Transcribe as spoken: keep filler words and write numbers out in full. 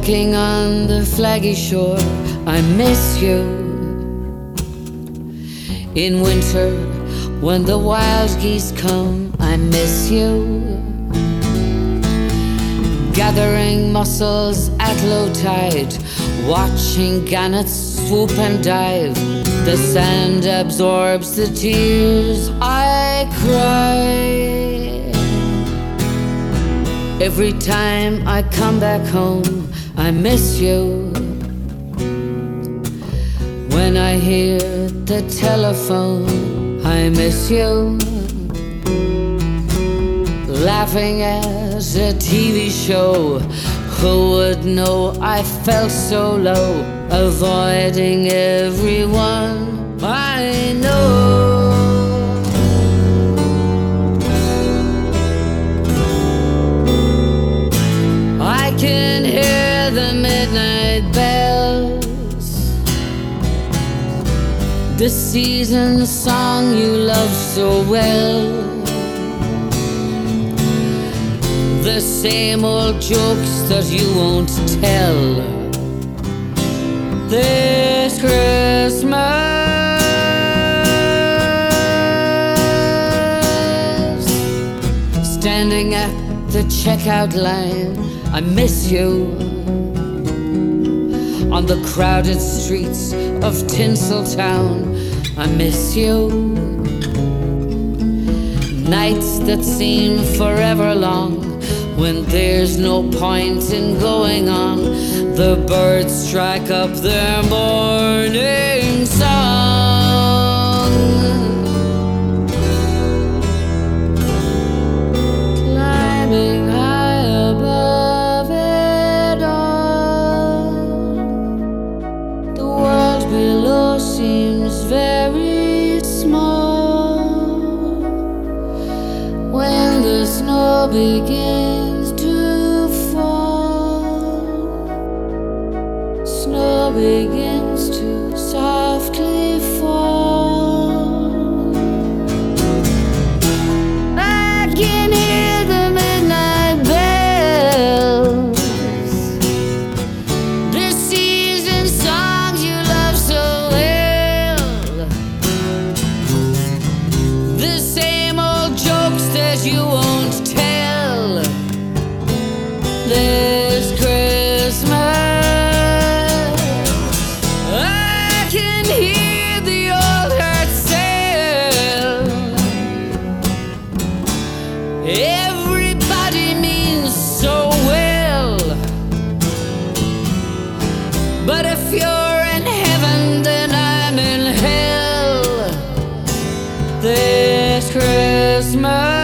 Walking on the flaggy shore, I miss you. In winter, when the wild geese come, I miss you. Gathering mussels at low tide, watching gannets swoop and dive. The sand absorbs the tears I cry. Every time I come back home, I miss you. When I hear the telephone, I miss you. Laughing at a T V show, who would know I felt so low? Avoiding everyone I know. I can hear the midnight bells, the season song you love so well. The same old jokes that you won't tell this Christmas. Standing at the checkout line, I miss you. On the crowded streets of Tinseltown, I miss you. Nights that seem forever long, when there's no point in going on. The birds strike up their morning song. Climbing high above it all, the world below seems very small. When the snow begins to fall, snow begins to softly fall. I can hear the midnight bells, the season songs you love so well. The same old jokes that you won't tell this Christmas. I can hear the old heart sail. Everybody means so well, but if you're in heaven, then I'm in hell this Christmas.